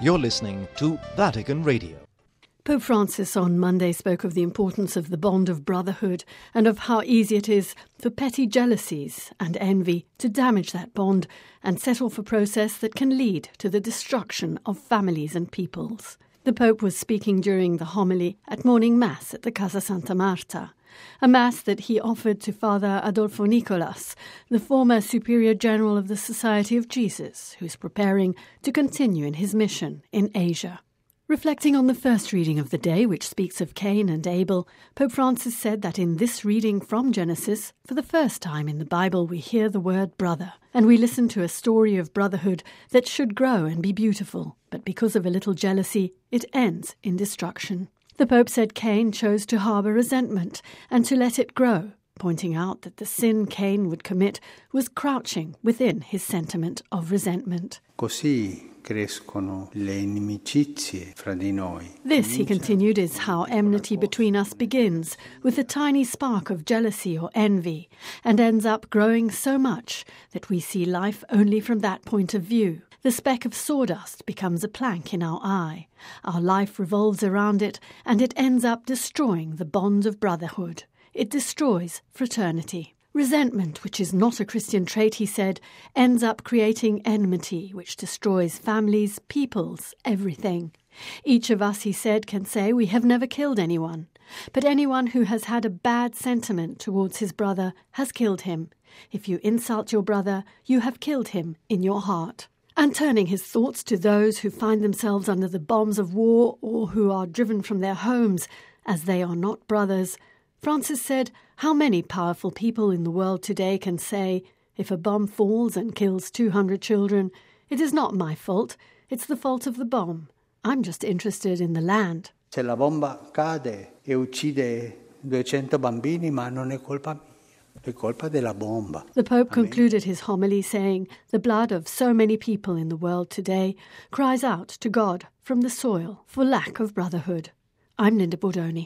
You're listening to Vatican Radio. Pope Francis on Monday spoke of the importance of the bond of brotherhood and of how easy it is for petty jealousies and envy to damage that bond and set off a process that can lead to the destruction of families and peoples. The Pope was speaking during the homily at morning Mass at the Casa Santa Marta, a Mass that he offered to Father Adolfo Nicolas, the former Superior General of the Society of Jesus, who's preparing to continue in his mission in Asia. Reflecting on the first reading of the day, which speaks of Cain and Abel, Pope Francis said that in this reading from Genesis, for the first time in the Bible we hear the word brother, and we listen to a story of brotherhood that should grow and be beautiful, but because of a little jealousy, it ends in destruction. The Pope said Cain chose to harbour resentment and to let it grow, pointing out that the sin Cain would commit was crouching within his sentiment of resentment. Così crescono le inimicizie fra di noi. This, he continued, is how enmity between us begins, with a tiny spark of jealousy or envy, and ends up growing so much that we see life only from that point of view. The speck of sawdust becomes a plank in our eye. Our life revolves around it, and it ends up destroying the bond of brotherhood. It destroys fraternity. Resentment, which is not a Christian trait, he said, ends up creating enmity, which destroys families, peoples, everything. Each of us, he said, can say we have never killed anyone. But anyone who has had a bad sentiment towards his brother has killed him. If you insult your brother, you have killed him in your heart. And turning his thoughts to those who find themselves under the bombs of war or who are driven from their homes, as they are not brothers, Francis said, how many powerful people in the world today can say, if a bomb falls and kills 200 children, it is not my fault, it's the fault of the bomb. I'm just interested in the land. Se la bomba cade e uccide 200 bambini, ma non è colpa mia. È colpa della bomba. The Pope concluded his homily saying, the blood of so many people in the world today cries out to God from the soil for lack of brotherhood. I'm Linda Bordoni.